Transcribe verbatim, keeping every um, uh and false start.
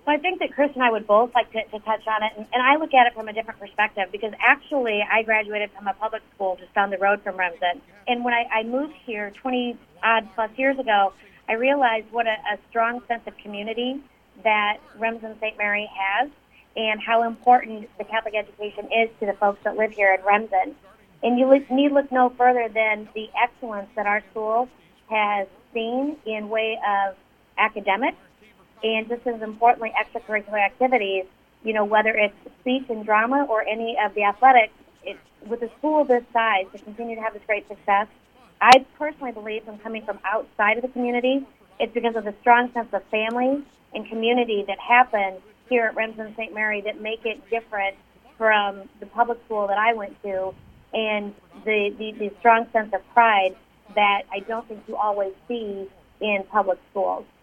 So I think that Chris and I would both like to, to touch on it, and, and I look at it from a different perspective because actually I graduated from a public school just down the road from Remsen. And when I, I moved here twenty odd plus years ago, I realized what a, a strong sense of community that Remsen Saint Mary has and how important the Catholic education is to the folks that live here in Remsen. And you look, need look no further than the excellence that our school has seen in way of academics and just as importantly, extracurricular activities, you know, whether it's speech and drama or any of the athletics, it's, with a school this size to continue to have this great success, I personally believe from coming from outside of the community, it's because of the strong sense of family and community that happens here at Remsen Saint Mary that make it different from the public school that I went to and the, the, the strong sense of pride that I don't think you always see in public schools.